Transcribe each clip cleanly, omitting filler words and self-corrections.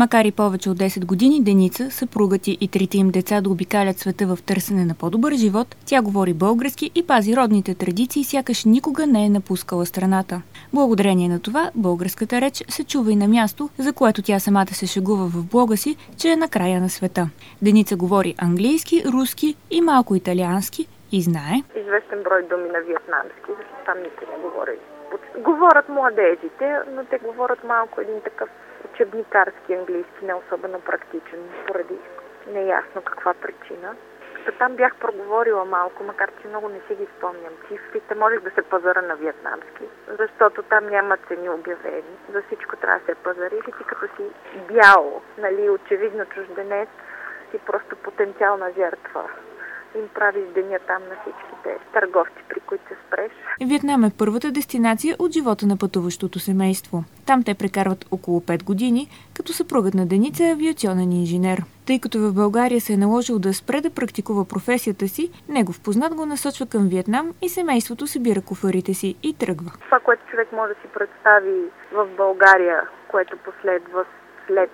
Макар и повече от 10 години Деница, съпругът и трите им деца да обикалят света в търсене на по-добър живот, тя говори български и пази родните традиции, сякаш никога не е напускала страната. Благодарение на това, българската реч се чува и на място, за което тя самата се шегува в блога си, че е на края на света. Деница говори английски, руски и малко италиански и знае известен брой думи на виетнамски, защото там никой не говори. Говорят младежите, но те говорят малко един такъв учебникарски английски, не особено практичен, поради неясно каква причина. Там бях проговорила малко, макар че много не си ги спомням цифрите, можех да се пазара на виетнамски, защото там няма цени обявени. За всичко трябва да се пазариш и ти като си бял, нали, очевидно чужденец, си просто потенциална жертва. Им правиш деня там на всичките търговци, при които се спреш. Виетнам е първата дестинация от живота на пътуващото семейство. Там те прекарват около 5 години, като съпругът на Деница е авиационен инженер. Тъй като в България се е наложил да спре да практикува професията си, негов познат го насочва към Виетнам и семейството събира куфарите си и тръгва. Това, което човек може да си представи в България, което последва след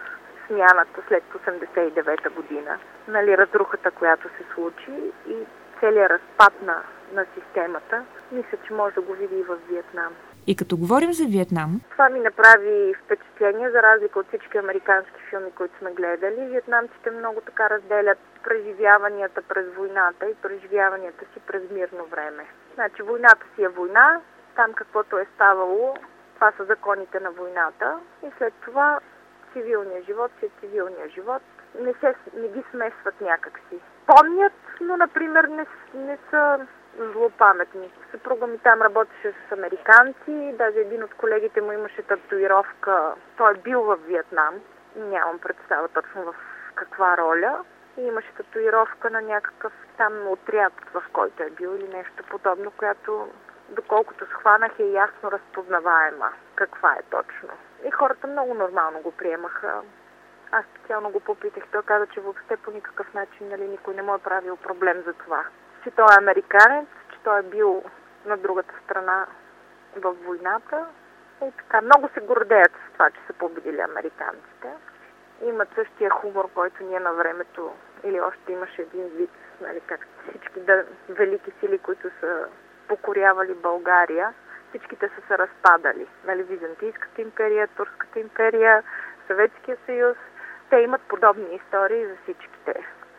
смяната, след 89-та година, нали, разрухата, която се случи и целият разпад на системата, мисля, че може да го види и в Виетнам. И като говорим за Виетнам... Това ми направи впечатление, за разлика от всички американски филми, които сме гледали. Виетнамците много така разделят преживяванията през войната и преживяванията си през мирно време. Значи войната си е война, там каквото е ставало, това са законите на войната и след това цивилният живот си е цивилният живот. Не ги смесват някакси. Помнят, но, например, не са злопаметни. Съпруга ми там работеше с американци, даже един от колегите му имаше татуировка. Той е бил в Виетнам, нямам представа точно в каква роля. И имаше татуировка на някакъв там отряд, в който е бил или нещо подобно, която, доколкото схванах, е ясно разпознаваема каква е точно. И хората много нормално го приемаха. Аз специално го попитах. Той каза, че въобще по никакъв начин, нали, никой не му е правил проблем за това. Че той е американец, че той е бил на другата страна в войната. И така, много се гордеят с това, че са победили американците. Имат същия хумор, който ние на времето, или още имаше един вид, нали, как всички велики сили, които са покорявали България, всичките са се разпадали. Нали, Византийската империя, Турската империя, Съветския съюз. Те имат подобни истории за всичките,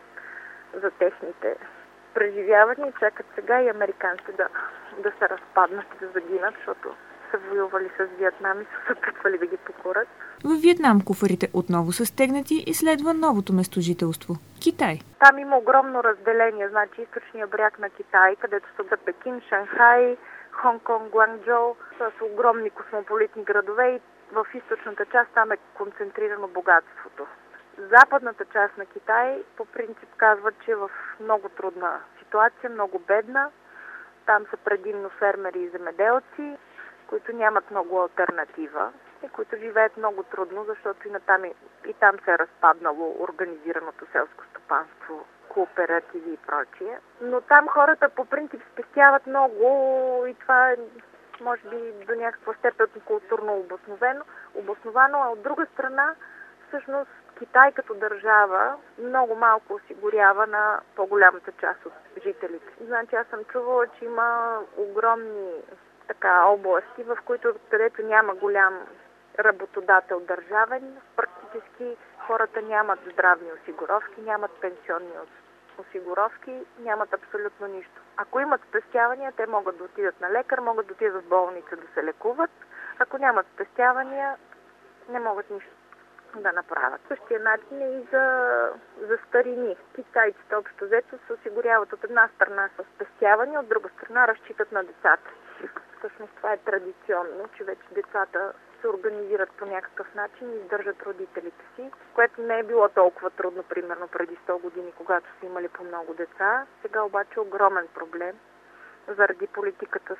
за техните преживявания и чакат сега и американците да се разпаднат и да загинат, защото са воювали с Виетнам и са се опитвали да ги покорят. В Виетнам куфарите отново са стегнати и следва новото местожителство – Китай. Там има огромно разделение, значи източния бряг на Китай, където са Пекин, Шанхай, Хонг-Конг, Гуанчжоу. Това са огромни космополитни градове и в източната част там е концентрирано богатството. Западната част на Китай по принцип казват, че е в много трудна ситуация, много бедна. Там са предимно фермери и земеделци, които нямат много алтернатива и които живеят много трудно, защото и там се е разпаднало организираното селско стопанство, кооперативи и прочие. Но там хората по принцип спестяват много и това е, може би, до някаква степен културно обосновано, а от друга страна, всъщност, Китай като държава много малко осигурява на по-голямата част от жителите. Значи аз съм чувала, че има огромни области, в където няма голям работодател държавен, практически хората нямат здравни осигуровки, нямат пенсионни осигуровки, нямат абсолютно нищо. Ако имат спестявания, те могат да отидат на лекар, могат да отидат в болница да се лекуват. Ако нямат спестявания, не могат нищо да направят. Същия начин е и за старини. Китайците общо взето се осигуряват от една страна с спестявания, от друга страна разчитат на децата. Всъщност това е традиционно, че вече децата се организират по някакъв начин и издържат родителите си, което не е било толкова трудно, примерно преди 100 години, когато са имали по много деца. Сега обаче е огромен проблем заради политиката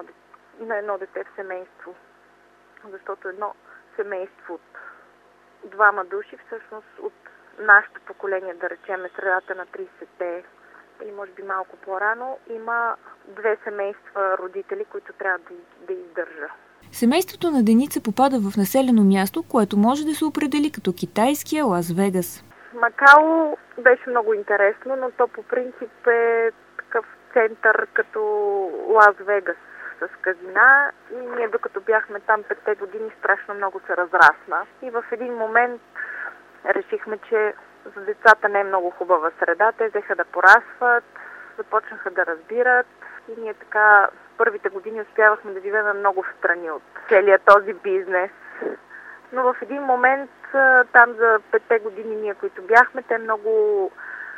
на едно дете в семейство. Защото едно семейство от двама души, всъщност от нашето поколение, да речем, средата на 30-те или може би малко по-рано, има 2 семейства родители, които трябва да издържа. Семейството на Деница попада в населено място, което може да се определи като китайския Лас Вегас. Макао беше много интересно, но то по принцип е такъв център като Лас Вегас с казина и ние докато бяхме там 5 години страшно много се разрасна. И в един момент решихме, че за децата не е много хубава среда. Те взеха да порастват, започнаха да разбират и ние така първите години успявахме да живеем много встрани от целият този бизнес. Но в един момент там за 5 години ние, които бяхме, те много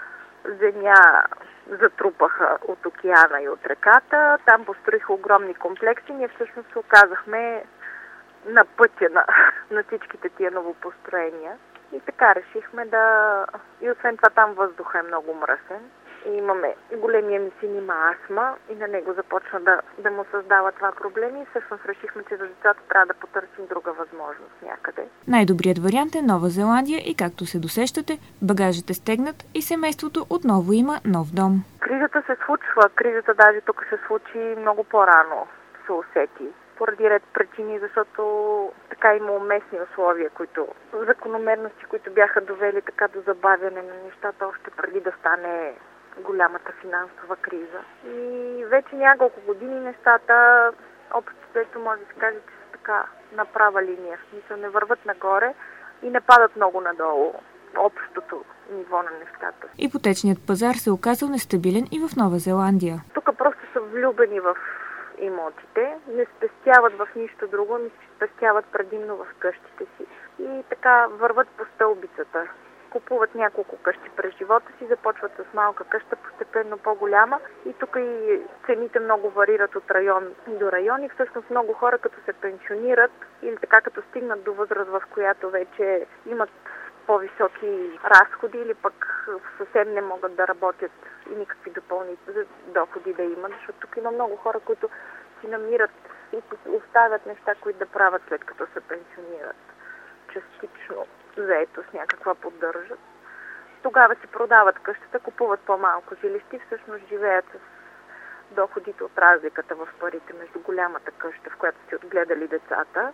земя затрупаха от океана и от реката. Там построиха огромни комплекси. Ние всъщност се оказахме на пътя на всичките тия новопостроения. И така решихме да... И освен това там въздуха е много мръсен. И имаме големи емисии, има астма и на него започна да му създава това проблеми. И всъщност решихме, че за децата трябва да потърсим друга възможност някъде. Най-добрият вариант е Нова Зеландия и както се досещате, багажът е стегнат и семейството отново има нов дом. Кризата се случва. Кризата даже тук се случи много по-рано, се усети. Поради ред причини, защото така има уместни условия, закономерности, които бяха довели така до забавяне на нещата още преди да стане голямата финансова криза. И вече няколко години нещата, общо може да се каже, че са така на права линия. В смисъл не върват нагоре и не падат много надолу. Общото ниво на нещата. Ипотечният пазар се оказал нестабилен и в Нова Зеландия. Тук просто са влюбени в имотите, не спестяват в нищо друго, не спестяват предимно в къщите си. И така върват по стълбицата. Купуват няколко къщи през живота си, започват с малка къща, постепенно по-голяма. И тук и цените много варират от район до район. И всъщност много хора, като се пенсионират или така като стигнат до възраст, в която вече имат по-високи разходи или пък съвсем не могат да работят и никакви допълнителни доходи да имат, защото тук има много хора, които си намират и оставят неща, които да правят след като се пенсионират. Частично заетост някаква поддържат. Тогава си продават къщата, купуват по-малко жилище и всъщност живеят с доходите от разликата в парите между голямата къща, в която си отгледали децата,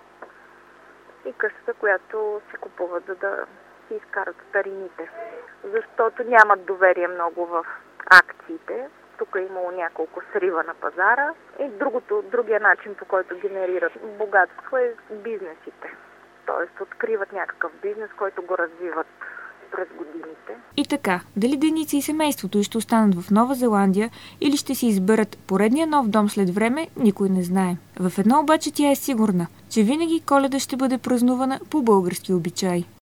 и къщата, която си купуват, за да си изкарат старините. Защото нямат доверие много в акциите. Тук е имало няколко срива на пазара. И другия начин, по който генерират богатство, е бизнесите. Тоест откриват някакъв бизнес, който го развиват през годините. И така, дали Деница и семейството й ще останат в Нова Зеландия или ще си изберат поредния нов дом след време, никой не знае. В едно обаче тя е сигурна, че винаги Коледа ще бъде празнувана по български обичай.